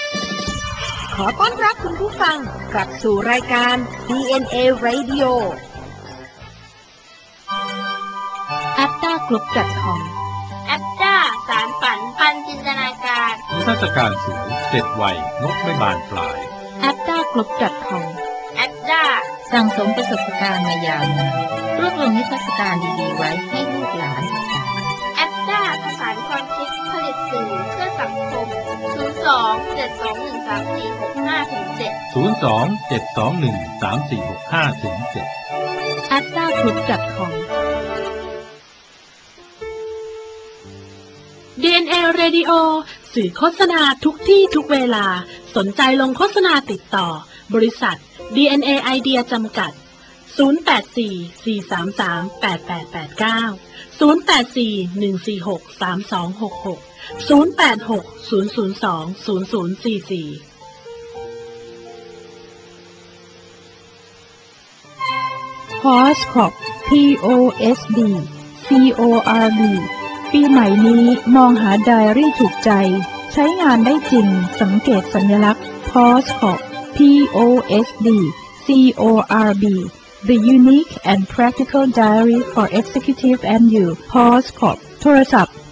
ขอต้อนรับคุณผู้ฟังกลับสู่รายการ DNA Radio แอปต้ากรุ๊ป.com แอปต้าสารฝันปันจินตนาการนิทรรศการสวยเสร็จไวงบไม่บานปลายแอปต้ากรุ๊ป.com แอปต้าสั่งสมประสบการณ์มายาวนานรวบรวมนิทรรศการดีๆไว้ให้ลูกหลานศึกษาแอปต้าผสานความคิดผลิตสื่อเพื่อสังคม02-721-3465-7 02-721-3465-7 แอปต้ากรุ๊ป.com DNA Radio สื่อโฆษณาทุกที่ทุกเวลาสนใจลงโฆษณาติดต่อบริษัท DNA Idea จำกัด 084-433-8889 084-146-3266 086-002-0044 POSCORB POSD CORB ปีใหม่นี้มองหาไดอารี่ถูกใจใช้งานได้จริงสังเกตสัญลักษณ์ POSCORB POSD CORB The Unique and Practical Diary for Executive and You POSCORB โทรศัพท์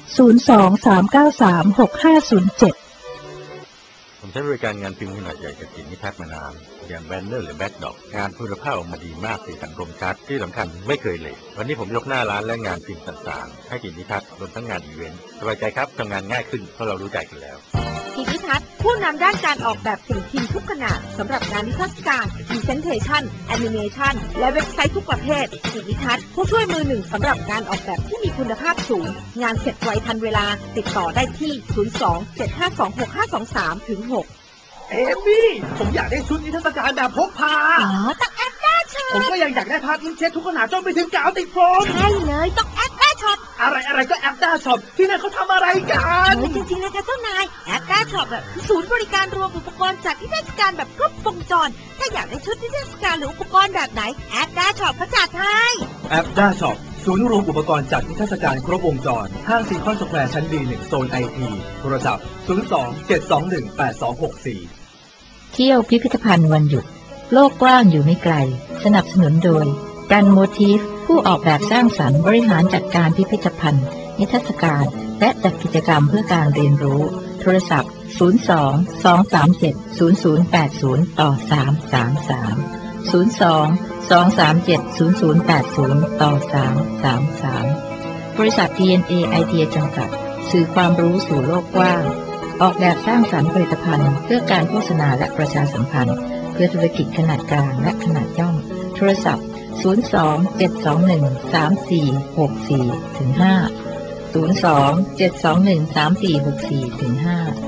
023936507 ผมใช้บริการงานพิมพ์ขนาดใหญ่จากกิจนิทัศน์มานานอย่างแบนเนอร์หรือแบ็คดอกงานคุณภาพออกมาดีมากสีสันคมชัดที่สำคัญไม่เคยเหลววันนี้ผมยกหน้าร้านและงานพิมพ์ต่างๆให้กิจนิทัศน์รวมทั้งงานอีเวนต์สบายใจครับทำงานง่ายขึ้นเพราะเรารู้ใจกันแล้วกิจนิทัศน์ผู้นำด้านการออกแบบสิ่งพิมพ์ทุกขนาดสำหรับงานนิทรรศการ Presentation Animation และเว็บไซต์ทุกประเภทกิจนิทัศน์ผู้ช่วยมือหนึ่งสำหรับงานออกแบบที่มีคุณภาพสูงงานเสร็จไวทันเวลาติดต่อได้ที่ 02-752-6523-6 เอมี่ผมอยากได้ชุดนิทรรศการแบบพกพาต้องแอปต้าช็อปผมก็ยังอยากได้พาร์ทอินเช็ดทุกขนาดจนไปถึงกาวติดโฟมใช่เลยต้องแอปต้าช็อปอะไรก็แอปต้าช็อปที่นั่นเขาทำอะไรกันจริงๆนะจ๊ะเจ้านายแอปต้าช็อปแบบศูนย์บริการรวมอุปกรณ์จัดนิทรรศการแบบครบวงจรถ้าอยากได้ชุดนิทรรศการหรืออุปกรณ์แบบไหนแอปต้าช็อปเขาจัดให้แอปต้าช็อปศูนย์รวมอุปกรณ์จัดนิทรรศการครบวงจรห้างซีคอนสแควร์ชั้น D1 โซน IT โทรศัพท์ 02-721-8264 เที่ยวพิพิธภัณฑ์วันหยุดโลกกว้างอยู่ไม่ไกลสนับสนุนโดยกันโมทีฟผู้ออกแบบสร้างสรรค์บริหารจัดการพิพิธภัณฑ์นิทรรศการและจัดกิจกรรมเพื่อการเรียนรู้โทรศัพท์ 02-237-0080 ต่อ 333 02-237-0080 ต่อ 333 บริษัท DNA Idea จำกัดสื่อความรู้สู่โลกกว้างออกแบบสร้างสรรค์ผลิตภัณฑ์เพื่อการโฆษณาและประชาสัมพันธ์เพื่อธุรกิจขนาดกลางและขนาดย่อมโทรศัพท์ 02-721-3464-5 02-721-3464-5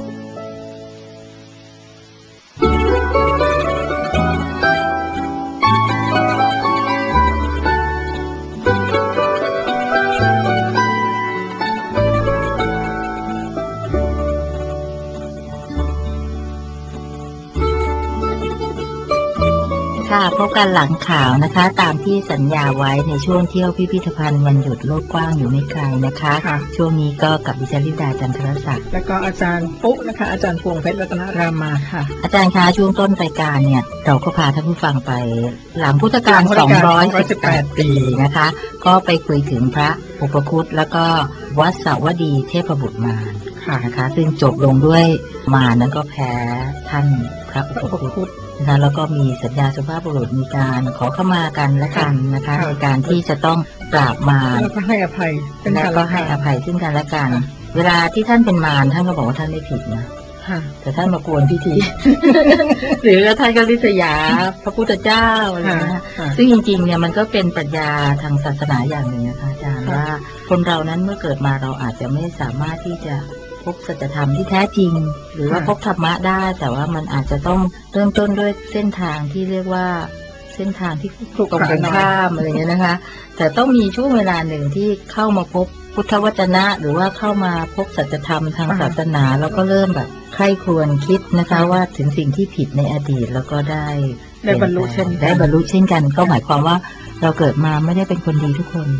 ค่ะพบกันหลังข่าวนะคะตามที่สัญญาไว้ในช่วงเที่ยวพิพิธภัณฑ์วันหยุดโลกกว้างอยู่ไม่ไกลนะคะช่วงนี้ก็กับดิฉันลิดาจันทรศักดิ์และก็อาจารย์ปุ๊นะคะอาจารย์พวงเพชรรัตนรามาค่ะอาจารย์คะช่วงต้นรายการเนี่ยเราก็พาท่านผู้ฟังไปหลังพุทธกาล218 ปีนะคะก็ไปคุยถึงพระอุปคุตแล้วก็วัดสาวดีเทพบุตรมารนะคะซึ่งจบลงด้วยมารนั้นก็แพ้ท่านพระอุปคุตนะคะแล้วก็มีสัญญาสุภาพบุรุษมีการขอเข้ามากันและกันนะคะในการที่จะต้องปราบมารแล้วก็ให้อภัยแล้วก็ให้อภัยซึ่งกันและกันเวลาที่ท่านเป็นมารท่านก็บอกว่าท่านไม่ผิดนะแต่ท่านมากวนพิธี หรือท่านก็ริษยาพระพุทธเจ้าอะไรนะซึ่งจริงๆเนี่ยมันก็เป็นปรัชญาทางศาสนาอย่างหนึ่งนะคะอาจารย์ว่าคนเรานั้นเมื่อเกิดมาเราอาจจะไม่สามารถที่จะพบสัจธรรมที่แท้จริงหรือว่าพบธรรมะได้แต่ว่ามันอาจจะต้องเริ่มต้นด้วยเส้นทางที่เรียกว่าเส้นทางที่ตรงกันข้ามอะไรเงี้ยนะคะแต่ต้องมีช่วงเวลาหนึ่งที่เข้ามาพบพุทธวจนะหรือว่าเข้ามาพบสัจธรรมทางศาสนาแล้วก็เริ่มแบบใคร่ครวญคิดนะคะว่าถึงสิ่งที่ผิดในอดีตแล้วก็ได้บรรลุเช่นกันก็หมายความว่าเราเกิดมาไม่ได้เป็นคนดีทุกคน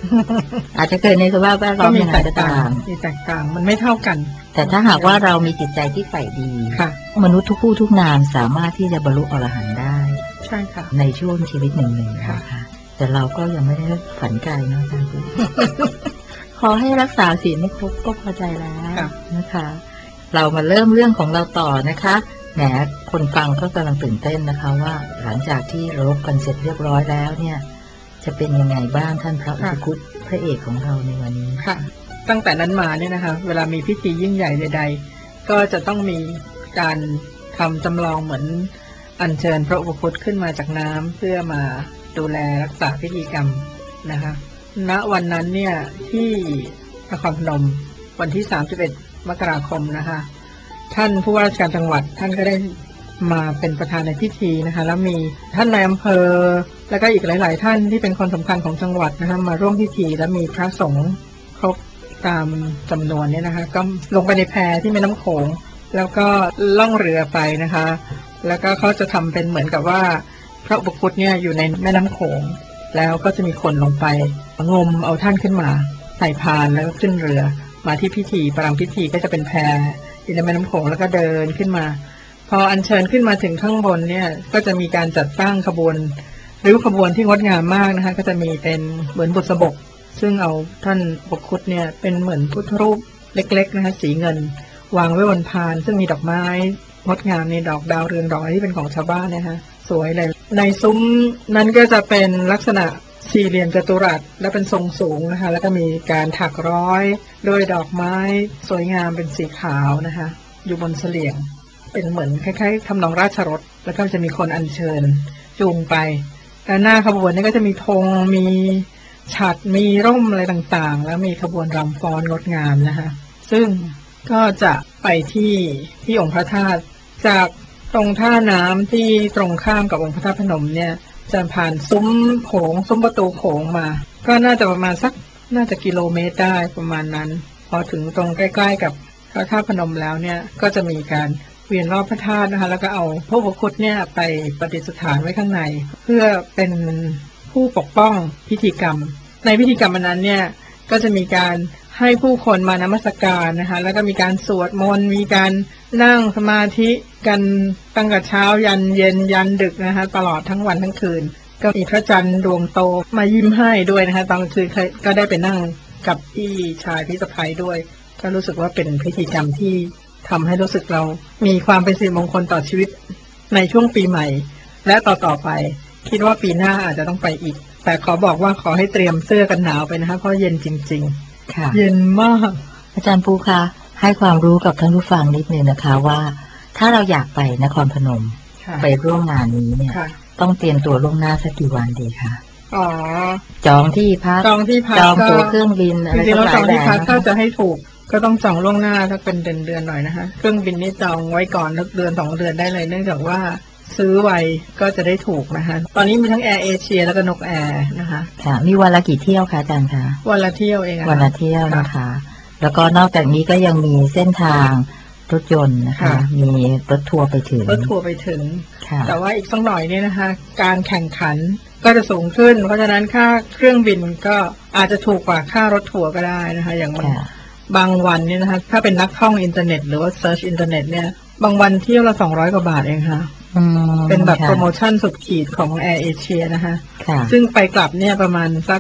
อาจจะเกิดในสภาพแวดล้อมยังไงก็ตามมีแตกต่างมันไม่เท่ากันแต่ถ้าหากว่าเรามีจิตใจที่ใฝ่ดีมนุษย์ทุกผู้ทุกนามสามารถที่จะบรรลุอรหันต์ได้ใช่ค่ะในช่วงชีวิตหนึ่งนะคะแต่เราก็ยังไม่ได้ฝันไกลนะอาจารย์ขอให้รักษาศีลให้ครบก็พอใจแล้วนะคะเรามาเริ่มเรื่องของเราต่อนะคะแหมคนฟังก็กำลังตื่นเต้นนะคะว่าหลังจากที่รบกันเสร็จเรียบร้อยแล้วเนี่ยจะเป็นยังไงบ้างท่านพระอุปคุตพระเอกของเราในวันนี้ค่ะตั้งแต่นั้นมาเนี่ยนะคะเวลามีพิธียิ่งใหญ่ใดๆก็จะต้องมีการทำจำลองเหมือนอัญเชิญพระอุปคุตขึ้นมาจากน้ำเพื่อมาดูแลรักษาพิธีกรรมนะคะณวันนั้นเนี่ยที่นครพนมวันที่31 มกราคมนะคะท่านผู้ว่าราชการจังหวัดท่านก็ได้มาเป็นประธานในพิธีนะคะแล้วมีท่านนายอำเภอแล้วก็อีกหลายๆท่านที่เป็นคนสำคัญของจังหวัดนะคะมาร่วมพิธีและมีพระสงฆ์ครบตามจำนวนเนี่ยนะคะก็ลงไปในแพที่แม่น้ำโขงแล้วก็ล่องเรือไปนะคะแล้วก็เขาจะทำเป็นเหมือนกับว่าพระอุปคุตเนี่ยอยู่ในแม่น้ำโขงแล้วก็จะมีคนลงไปงมเอาท่านขึ้นมาใส่พานแล้วก็ขึ้นเรือมาที่พิธีประรำพิธีก็จะเป็นแพอยู่ในแม่น้ำโขงแล้วก็เดินขึ้นมาพออัญเชิญขึ้นมาถึงข้างบนเนี่ยก็จะมีการจัดตั้งขบวนริ้วขบวนที่งดงามมากนะคะก็จะมีเป็นเหมือนบุษบกซึ่งเอาท่านอุปคุตเนี่ยเป็นเหมือนพุทธรูปเล็กๆนะคะสีเงินวางไว้บนพานซึ่งมีดอกไม้งดงามในดอกดาวเรืองดอกอะไรที่เป็นของชาวบ้านนะคะสวยเลยในซุ้มนั้นก็จะเป็นลักษณะสี่เหลี่ยมจัตุรัสและเป็นทรงสูงนะคะแล้วก็มีการถักร้อยด้วยดอกไม้สวยงามเป็นสีขาวนะคะอยู่บนเสลี่ยงเป็นเหมือนคล้ายๆทำนองราชรถแล้วก็จะมีคนอัญเชิญจูงไปและหน้าขบวนนี้ก็จะมีธงมีฉัตรมีร่มอะไรต่างๆแล้วมีขบวนรำฟ้อนงดงามนะคะซึ่งก็จะไปที่องค์พระธาตุจากตรงท่าน้ำที่ตรงข้ามกับองค์พระธาตุพนมเนี่ยจะผ่านซุ้มโขงซุ้มประตูโขงมาก็น่าจะประมาณสักน่าจะกิโลเมตรได้ประมาณนั้นพอถึงตรงใกล้ๆกับพระธาตุพนมแล้วเนี่ยก็จะมีการเวียนรอบพระธาตุนะคะแล้วก็เอาพระอุปคุตเนี่ยไปประดิษฐานไว้ข้างในเพื่อเป็นผู้ปกป้องพิธีกรรมในพิธีกรรมนั้นเนี่ยก็จะมีการให้ผู้คนมานมัสการนะคะแล้วก็มีการสวดมนต์มีการนั่งสมาธิกันตั้งแต่เช้ายันเย็นยันดึกนะคะตลอดทั้งวันทั้งคืนก็มีพระจันทร์ดวงโตมายิ้มให้ด้วยนะคะตอนคืนก็ได้ไปนั่งกับพี่ชายพี่สะใภ้ด้วยก็รู้สึกว่าเป็นพิธีกรรมที่ทำให้รู้สึกเรามีความเป็นสิริมงคลต่อชีวิตในช่วงปีใหม่และต่อไปคิดว่าปีหน้าอาจจะต้องไปอีกแต่ขอบอกว่าขอให้เตรียมเสื้อกันหนาวไปนะคะเพราะเย็นจริงๆค่ะเย็นมากอาจารย์ปูคะให้ความรู้กับท่านผู้ฟังนิดนึงนะคะว่าถ้าเราอยากไปนครพนมไปร่วมงานนี้เนี่ยต้องเตรียมตัวล่วงหน้าสักกี่วันดีคะจองที่พักจองตั๋วเครื่องบินอะไรต่างๆจองที่พักถ้าจะให้ถูกก็ต้องจองล่วงหน้าถ้าเป็นเดือนหน่อยนะคะเครื่องบินนี่จองไว้ก่อนเดือน2 เดือนได้เลยเนื่องจากว่าซื้อไวก็จะได้ถูกนะคะตอนนี้มีทั้งแอร์เอเชียแล้วก็นกแอร์นะคะค่ะมีวันละกี่เที่ยวคะอาจารย์คะวันละเที่ยวเองวันละเที่ยวนะคะแล้วก็นอกจากนี้ก็ยังมีเส้นทางรถยนต์นะคะมีรถทัวร์ไปถึงแต่ว่าอีกสักหน่อยเนี่ยนะคะการแข่งขันก็จะสูงขึ้นเพราะฉะนั้นค่าเครื่องบินก็อาจจะถูกกว่าค่ารถทัวร์ก็ได้นะคะอย่างบางวันเนี่ยนะคะถ้าเป็นนักท่องอินเทอร์เน็ตหรือว่าเซิร์ชอินเทอร์เน็ตเนี่ยบางวันเที่ยวละ200 กว่าบาทเองค่ะเป็นแบบโปรโมชั่นสุดขีดของแอร์เอเชียนะคะซึ่งไปกลับเนี่ยประมาณสัก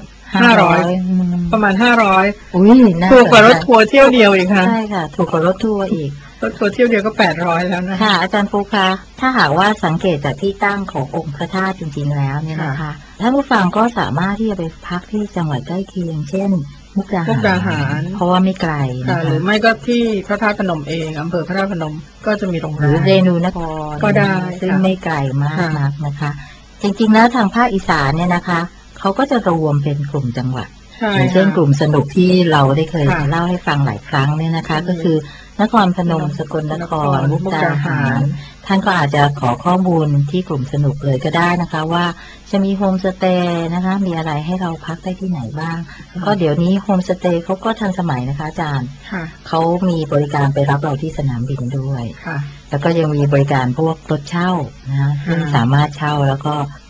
500ประมาณ500ถูกกว่ารถทัวร์เที่ยวเดียวอีกค่ะใช่ค่ะถูกกว่ารถทัวร์อีกรถทัวร์เที่ยวเดียวก็800แล้วนะค่ะอาจารย์ปูคะถ้าหากว่าสังเกตจากที่ตั้งขององค์พระธาตุจริงๆแล้วเนี่ยนะคะท่านผู้ฟังก็สามารถที่จะไปพักที่จังหวัดใกล้เคียงเช่นมุกดาหารเพราะว่าไม่ไกลนะคะหรือไม่ก็ที่พระธาตุพนมเองอำเภอพระธาตุพนมก็จะมีโรงแรมหรือเรนูนครก็ได้ซึ่งไม่ไกลมากนักนะคะจริงๆแล้วทางภาคอีสานเนี่ยนะคะเขาก็จะรวมเป็นกลุ่มจังหวัดอย่างเช่นกลุ่มสนุกที่เราได้เคยเล่าให้ฟังหลายครั้งเนี่ยนะคะก็คือนครพนมสกลนครมุกดาหารท่านก็อาจจะขอข้อมูลที่กลุ่มสนุกเลยก็ได้นะคะว่าจะมีโฮมสเตย์นะคะมีอะไรให้เราพักได้ที่ไหนบ้างก็เดี๋ยวนี้โฮมสเตย์เขาก็ทันสมัยนะคะอาจารย์เขามีบริการไปรับเราที่สนามบินด้วยแล้วก็ยังมีบริการพวกรถเช่านะซึ่งสามารถเช่าแล้วก็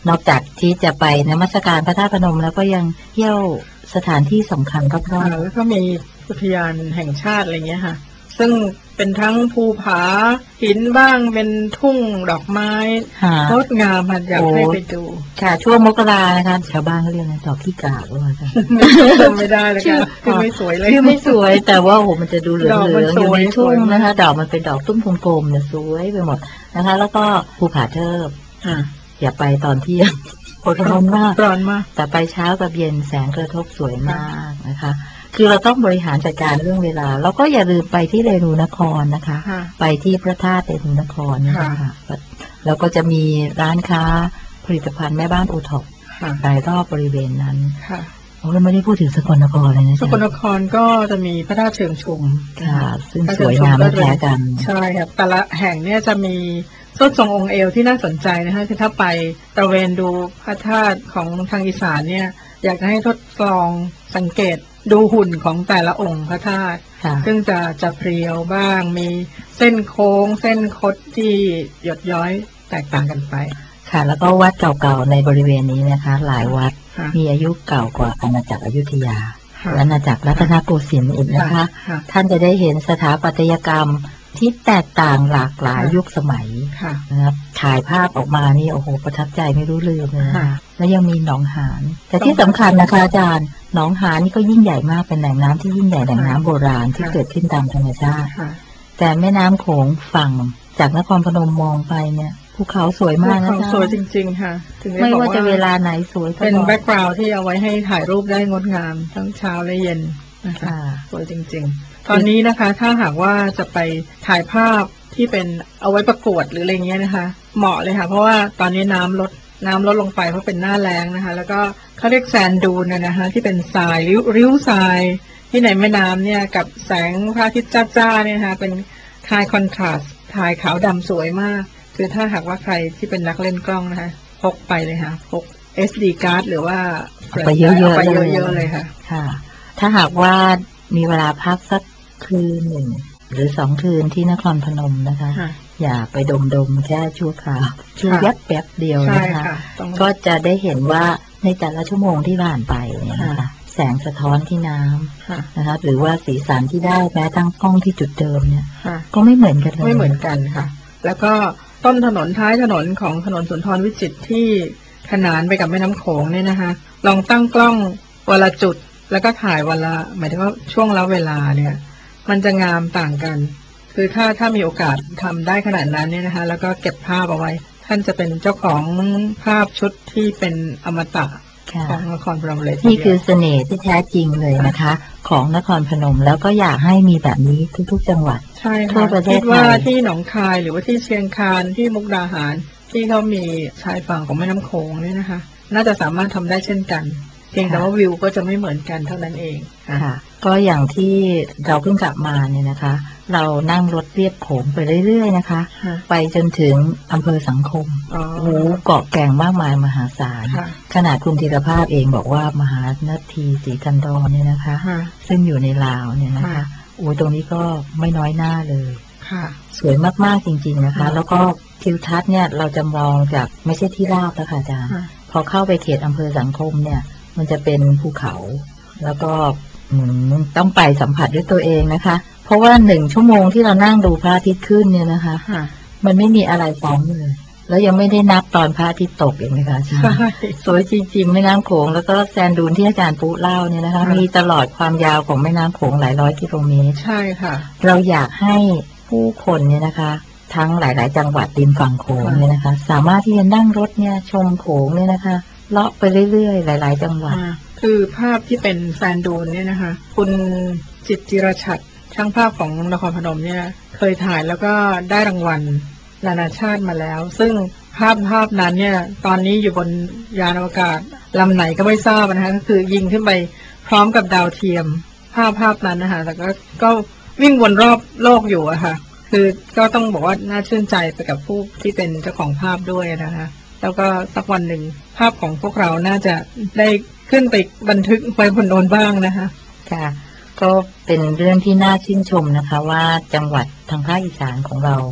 นอกจากที่จะไปนมัสการพระธาตุพนมแล้วก็ยังเที่ยวสถานที่สำคัญรอบๆแล้วก็มีอุทยานแห่งชาติอะไรเงี้ยค่ะซึ่งเป็นทั้งภูผาหินบ้างเป็นทุ่งดอกไม้งดงามอยากให้ไปดูค่ะช่วงมกรานะคะชาวบ้านเขาเรียกอะไรดอกขี้กาหรือเปล่าคะจำไม่ได้เลยค่ะคือไม่สวยเลยคือไม่สวยแต่ว่าโอ้มันจะดูเหลืองๆอยู่ในทุ่งนะคะดอกมันเป็นดอกตุ้มกลมๆเนี่ยสวยไปหมดนะคะแล้วก็ภูผาเทิบอย่าไปตอนเที่ยงร้อนมากแต่ไปเช้ากับเย็นแสงกระทบสวยมากนะคะคือเราต้องบริหารจัดการเรื่องเวลาแล้วก็อย่าลืมไปที่เรนูนครนะคะไปที่พระธาตุเรนูนครนะคะแล้วก็จะมีร้านค้าผลิตภัณฑ์แม่บ้านโอท็อปรายรอบบริเวณนั้นเราไม่ได้พูดถึงสกลนครเลยนะสกลนครก็จะมีพระธาตุเชิงชุมค่ะซึ่งสวยงามไม่แพ้กันใช่ครับแต่ละแห่งเนี่ยจะมีต้นทรงองค์เอวที่น่าสนใจนะคะคือถ้าไปตระเวนดูพระธาตุของทางอีสานเนี่ยอยากให้ทดลองสังเกตดูหุ่นของแต่ละองค์พระธาตุซึ่งจะเพรียวบ้างมีเส้นโค้งเส้นคดที่หยดย้อยแตกต่างกันไปค่ะแล้วก็วัดเก่าๆในบริเวณนี้นะคะหลายวัดมีอายุเก่ากว่าอาณาจักรอยุธยาและอาณาจักรรัตนโกสินทร์อีกนะคะท่านจะได้เห็นสถาปัตยกรรมที่แตกต่างหลากหลายยุคสมัยนะครับถ่ายภาพออกมานี่โอ้โหประทับใจไม่รู้ลืมเลยนะคะแล้วยังมีหนองหานแต่ที่สำคัญนะคะอาจารย์หนองหานนี่ก็ยิ่งใหญ่มากเป็นแหล่งน้ำที่ยิ่งใหญ่แหล่งน้ำโบราณที่เกิดขึ้นตามธรรมชาติแต่แม่น้ำโขงฝั่งจากนครพนมมองไปเนี่ยภูเขาสวยมากนะสวยจริงๆค่ะไม่ว่าจะเวลาไหนสวยเป็นแบ็กกราวด์ที่เอาไว้ให้ถ่ายรูปได้งดงามทั้งเช้าและเย็นนะคะสวยจริงๆตอนนี้นะคะถ้าหากว่าจะไปถ่ายภาพที่เป็นเอาไว้ประกวดหรืออะไรเงี้ยนะคะเหมาะเลยค่ะเพราะว่าตอนนี้น้ำลดลงไปเพราะเป็นหน้าแล้งนะคะแล้วก็เขาเรียกแซนดูนนะคะที่เป็นทรายริ้วทรายที่ในแม่น้ำเนี่ยกับแสงพระอาทิตย์จ้าๆเนี่ยนะคะเป็นไฮคอนทราสต์ถ่ายขาวดำสวยมากคือถ้าหากว่าใครที่เป็นนักเล่นกล้องนะคะพกไปเลยค่ะพก SD card หรือว่าไปเยอะๆเลยค่ะถ้าหากว่ามีเวลาพักสักคืนหนึ่งหรือ2 คืนที่นครพนมนะคะอย่าไปดมแค่ชั่วคราวชั่วแป๊บเดียวนะคะก็จะได้เห็นว่าในแต่ละชั่วโมงที่ผ่านไปเนี่ยนะคะแสงสะท้อนที่น้ำนะคะหรือว่าสีสันที่ได้แม้ทั้งกล้องที่จุดเดิมเนี่ยก็ไม่เหมือนกันเลยไม่เหมือนกันค่ะแล้วก็ต้นถนนท้ายถนนของถนนสุนทรวิจิตรที่ขนานไปกับแม่น้ำโขงเนี่ยนะคะลองตั้งกล้องวันละจุดแล้วก็ถ่ายวันละหมายถึงว่าช่วงละเวลาเนี่ยมันจะงามต่างกันคือถ้ามีโอกาสทำได้ขนาดนั้นเนี่ยนะคะแล้วก็เก็บภาพเอาไว้ท่านจะเป็นเจ้าของภาพชุดที่เป็นอมตะของนครพนมเลยนี่คือเสน่ห์ที่แท้จริงเลยนะคะของนครพนมแล้วก็อยากให้มีแบบนี้ทุกๆจังหวัดทั่วประเทศไทยคิดว่าที่หนองคายหรือว่าที่เชียงคานที่มุกดาหารที่เขามีชายฝั่งของแม่น้ำโขงเนี่ยนะคะน่าจะสามารถทำได้เช่นกันเพียงแต่ว่าวิวก็จะไม่เหมือนกันเท่านั้นเองค่ะก็อย่างที่เราเพิ่งกลับมาเนี่ยนะคะเรานั่งรถเรียบโขงไปเรื่อยๆนะคะไปจนถึงอำเภอสังคมเกาะแก่งมากมายมหาศาลขนาดคุณธีรภาพเองบอกว่ามหานาทีศรีกันดรเนี่ยนะคะซึ่งอยู่ในลาวเนี่ยนะคะตรงนี้ก็ไม่น้อยหน้าเลยสวยมากๆจริงๆนะคะแล้วก็ทิวทัศน์เนี่ยเราจะมองจากไม่ใช่ที่ราบแล้วค่ะอาจารย์พอเข้าไปเขตอำเภอสังคมเนี่ยมันจะเป็นภูเขาแล้วก็ต้องไปสัมผัสด้วยตัวเองนะคะเพราะว่า1 ชั่วโมงที่เรานั่งดูพระอาทิตย์ขึ้นเนี่ยนะคะมันไม่มีอะไรซ้ำเลยแล้วยังไม่ได้นับตอนพระอาทิตย์ตกอีกนะคะใช่สวยจริงๆแม่น้ำโขงแล้วก็แซนดูนที่อาจารย์ปุ๊เล่าเนี่ยนะคะมีตลอดความยาวของแม่น้ำโขงหลายร้อยกิโลเมตรใช่ค่ะเราอยากให้ผู้คนเนี่ยนะคะทั้งหลายๆจังหวัดริมฝั่งโขงเนี่ยนะคะสามารถที่จะนั่งรถเนี่ยชมโขงเนี่ยนะคะเลาะไปเรื่อยๆหลายๆจังหวัดคือภาพที่เป็นแซนดูนเนี่ยนะคะคุณจิตจิรชัดช่างภาพของนครพนมเนี่ยเคยถ่ายแล้วก็ได้รางวัลนานาชาติมาแล้วซึ่งภาพนั้นเนี่ยตอนนี้อยู่บนยานอวกาศลำไหนก็ไม่ทราบนะคะก็คือยิงขึ้นไปพร้อมกับดาวเทียมภาพนั้นนะคะแต่ก็วิ่งวนรอบโลกอยู่อะค่ะคือก็ต้องบอกว่าน่าชื่นใจไปกับผู้ที่เป็นเจ้าของภาพด้วยนะคะแล้วก็สักวันหนึ่งภาพของพวกเราน่าจะได้ขึ้นไปบันทึกไว้บนโน้นบ้างนะคะค่ะก็เป็นเรื่องที่น่าชื่นชมนะคะว่าจังหวัดทางภาคอีสานของเรา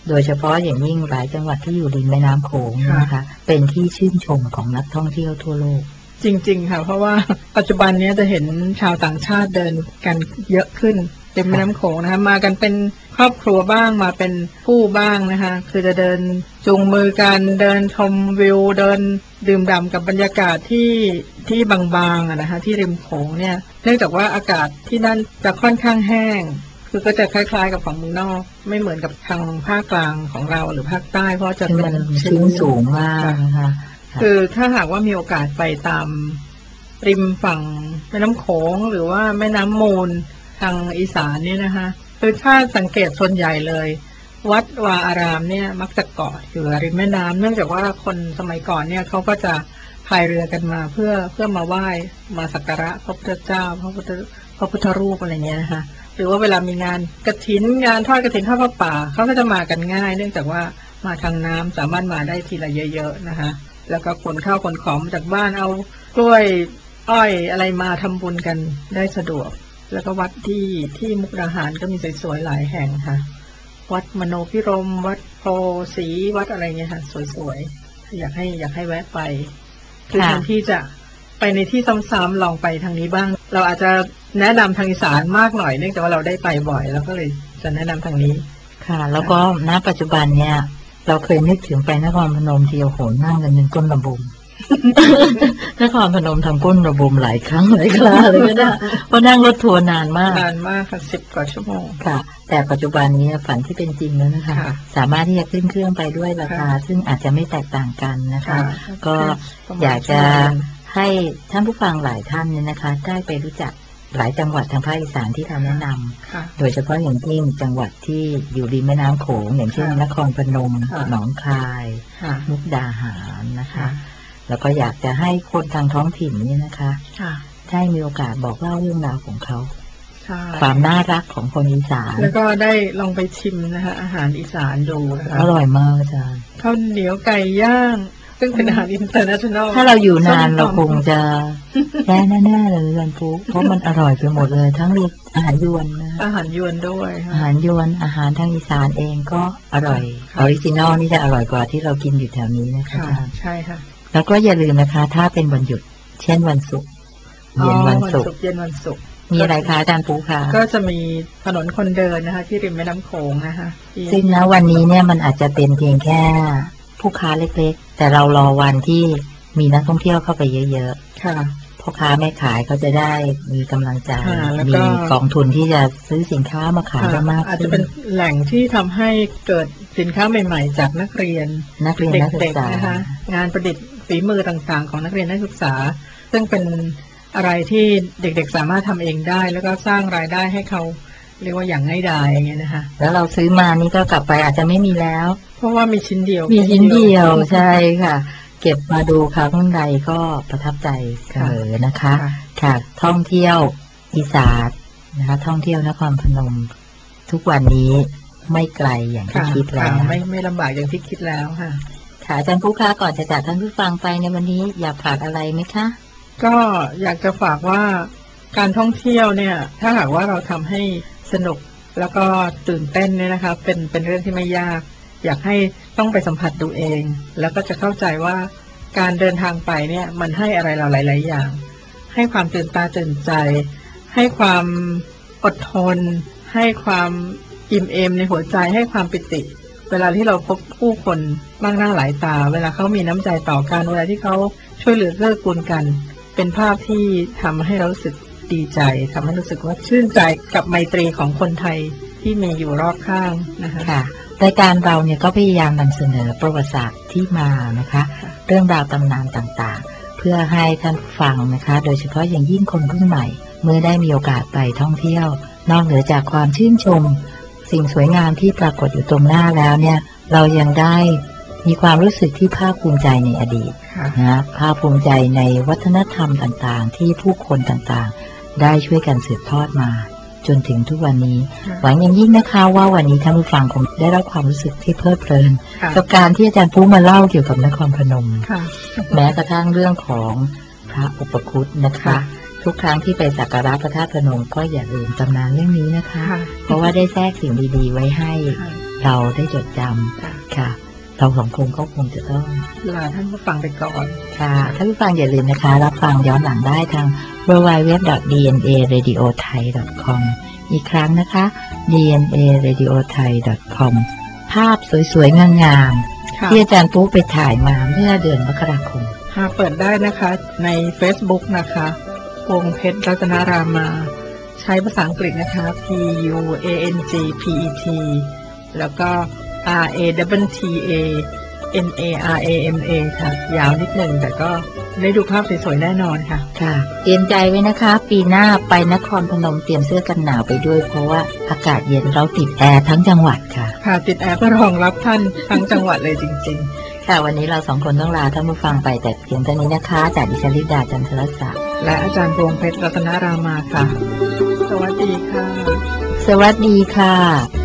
โดยเฉพาะอย่างยิ่งหลายจังหวัดที่อยู่ริมแม่น้ำโขงนะคะเป็นที่ชื่นชมของนักท่องเที่ยวทั่วโลกจริงๆค่ะเพราะว่าปัจจุบันนี้จะเห็นชาวต่างชาติเดินกันเยอะขึ้นริมแม่น้ำโขงนะคะมากันเป็นครอบครัวบ้างมาเป็นคู่บ้างนะคะคือจะเดินจูงมือกันเดินชมวิวเดินดื่มด่ำกับบรรยากาศที่บางๆนะคะที่ริมโขงเนี่ยเนื่องจากว่าอากาศที่นั่นจะค่อนข้างแห้งคือก็จะคล้ายๆกับของเมืองนอกไม่เหมือนกับทางภาคกลางของเราหรือภาคใต้เพราะจะเป็นชื้นสูงมากนะคะคือถ้าหากว่ามีโอกาสไปตามริมฝั่งแม่น้ำโขงหรือว่าแม่น้ำมูลทางอีสานเนี่ยนะคะคือถ้าสังเกตส่วนใหญ่เลยวัดวาอารามเนี่ยมักจะเกาะอยู่ริมแม่น้ำเนื่องจากว่าคนสมัยก่อนเนี่ยเขาก็จะพายเรือกันมาเพื่อมาไหว้มาสักการะพระพุทธเจ้าพระพุทธรูปอะไรเงี้ยนะคะหรือว่าเวลามีงานกฐินงานทอดกฐินทอดผ้าป่าเขาก็จะมากันง่ายเนื่องจากว่ามาทางน้ำสามารถมาได้ทีละเยอะๆนะคะแล้วก็ขนข้าวขนของมาจากบ้านเอากล้วยอ้อยอะไรมาทำบุญกันได้สะดวกแล้วก็วัดที่มุกดาหารก็มีสวยๆหลายแห่งค่ะวัดมโนพิรมวัดโพศรีวัดอะไรเงี้ยค่ะสวยๆอยากให้แวะไปคือแทนที่จะไปในที่ซ้ำๆลองไปทางนี้บ้างเราอาจจะแนะนำทางอีสานมากหน่อยเนื่องจากว่าเราได้ไปบ่อยแล้วก็เลยจะแนะนำทางนี้ค่ะแล้วก็ณปัจจุบันเนี่ยเราเคยนึกถึงไปนครพนมที่โอ้โหนั่งกันเป็นก้นระบม นครพนมทำก้นระบมหลายครั้งหลายคราเลยก็ได้เพราะนั่งรถทัวร์นานมากค่ะ10 กว่าชั่วโมงค่ะแต่ปัจจุบันนี้ฝันที่เป็นจริงแล้วนะคะสามารถที่จะขึ้นเครื่องไปด้วยราคาซึ่งอาจจะไม่แตกต่างกันนะคะก็อยากจะให้ท่านผู้ฟังหลายท่านเนี่ยนะคะได้ไปรู้จักหลายจังหวัดทางภาคอีสานที่เราแนะนำโดยเฉพาะอย่างยิ่งจังหวัดที่อยู่ริมแม่น้ำโขงอย่างเช่นนครพนมหนองคายมุกดาหารนะคะแล้วก็อยากจะให้คนทางท้องถิ่นนี่นะคะได้มีโอกาสบอกเล่าเรื่องราวของเขาความน่ารักของคนอีสานแล้วก็ได้ลองไปชิมนะคะอาหารอีสานดูนะคะอร่อยมากอาจารย์ข้าวเหนียวไก่ย่างซึ่งเป็นอาหารอินเตอร์เนชั่นแนลถ้าเราอยู่นานเราคงจะแย่แน่ๆเลยอาจารย์ปุ๊เพราะมันอร่อยไปหมดเลยทั้งอาหารยวนนะอาหารยวนด้วยอาหารยวนอาหารทางอีสานเองก็อร่อยออริจินอลนี่จะอร่อยกว่าที่เรากินอยู่แถวนี้นะคะใช่ค่ะแล้วก็อย่าลืมนะคะถ้าเป็นวันหยุดเช่นวันศุกร์เย็นวันศุกร์มีอะไรคะอาจารย์ปุ๊คะก็จะมีถนนคนเดินนะคะที่ริมแม่น้ำโขงนะคะซึ่งณวันนี้เนี่ยมันอาจจะเป็นเพียงแค่ผู้ค้าเล็กๆแต่เรารอวันที่มีนักท่องเที่ยวเข้าไปเยอะๆค่ะพ่อค้าแม่ขายเขาจะได้มีกำลังใจมีกองทุนที่จะซื้อสินค้ามาขายได้มากอาจจะเป็นแหล่งที่ทำให้เกิดสินค้าใหม่ๆจากนักเรียนนักศึกษานะคะงานประดิษฐ์ฝีมือต่างๆของนักเรียนนักศึกษาซึ่งเป็นอะไรที่เด็กๆสามารถทำเองได้แล้วก็สร้างรายได้ให้เขาเรียกว่าอย่างง่ายดายอย่างเงี้ยนะคะแล้วเราซื้อมานี่ก็กลับไปอาจจะไม่มีแล้วเพราะว่ามีชิ้นเดียวใช่ค่ะเก็บมาดูค่ะข้างในก็ประทับใจเสมอนะคะค่ะท่องเที่ยวอีสานนะคะท่องเที่ยวนครพนมทุกวันนี้ไม่ไกลอย่างที่คิดแล้วไม่ลำบากอย่างที่คิดแล้วค่ะค่ะอาจารย์ผู้ค้าก่อนจะจากท่านผู้ฟังไปในวันนี้อยากฝากอะไรไหมคะก็อยากจะฝากว่าการท่องเที่ยวเนี่ยถ้าหากว่าเราทำให้สนุกแล้วก็ตื่นเต้นเนี่ยนะคะเป็นเรื่องที่ไม่ยากอยากให้ต้องไปสัมผัสดูเองแล้วก็จะเข้าใจว่าการเดินทางไปเนี่ยมันให้อะไรเราหลายๆอย่างให้ความตื่นตาตื่นใจให้ความอดทนให้ความอิ่มเอมในหัวใจให้ความปิติเวลาที่เราพบผู้คนมากหน้าหลายตาเวลาเขามีน้ำใจต่อกันเวลาที่เขาช่วยเหลือเกื้อกูลกันเป็นภาพที่ทำให้เรารู้สึกดีใจทำให้รู้สึกว่าชื่นใจกับไมตรีของคนไทยที่มีอยู่รอบข้างนะคะค่ะรายการเราเนี่ยก็พยายามนำเสนอประวัติศาสตร์ที่มานะคะเรื่องราวตำนานต่างๆเพื่อให้ท่านฟังนะคะโดยเฉพาะอย่างยิ่งคนรุ่นใหม่เมื่อได้มีโอกาสไปท่องเที่ยวนอกเหนือจากความชื่นชมสิ่งสวยงามที่ปรากฏอยู่ตรงหน้าแล้วเนี่ยเรายังได้มีความรู้สึกที่ภาคภูมิใจในอดีตนะภาคภูมิใจในวัฒนธรรมต่างๆที่ผู้คนต่างๆได้ช่วยกันสืบทอดมาจนถึงทุกวันนี้หวังอย่างยิ่งนะคะว่าวันนี้ท่านผู้ฟังคงได้รับความรู้สึกที่เพลิดเพลินกับการที่อาจารย์ปูมาเล่าเกี่ยวกับนครพนมแม้กระทั่งเรื่องของพระอุปคุตนะคะทุกครั้งที่ไปสักการะพระธาตุพนมก็อย่าลืมตำนานเรื่องนี้นะคะเพราะว่าได้แทรกสิ่งดีๆไว้ให้เราได้จดจำค่ะเราสองคนก็คงจะต้องลาท่านผู้ฟังไปก่อนค่ะท่านผู้ฟังอย่าลืมนะคะรับฟังย้อนหลังได้ทาง www.dnaradiothai.com อีกครั้งนะคะ dnaradiothai.com ภาพสวยๆงามๆที่อาจารย์ปุ๊ไปถ่ายมาเมื่อเดือนมกราคมเปิดได้นะคะใน Facebook นะคะพวงเพชรรัตนรามาใช้ภาษาอังกฤษนะคะ PUANGPET แล้วก็ RATTA NARAMA ค่ะยาวนิดหนึ่งแต่ก็ได้ดูภาพสวยๆแน่นอนค่ะค่ะเตรียมใจไว้นะคะปีหน้าไปนครพนมเตรียมเสื้อกันหนาวไปด้วยเพราะว่าอากาศเย็นเราติดแอร์ทั้งจังหวัดค่ะค่ะติดแอร์เพื่อรองรับท่านทั้งจังหวัดเลยจริงๆค่ะวันนี้เราสองคนต้องลาท่านผู้ฟังไปแต่เพียงเท่านี้นะคะจากดิฉันลิดาจันทรศักดิ์และอาจารย์พวงเพชรรัตนรามาค่ะสวัสดีค่ะสวัสดีค่ะ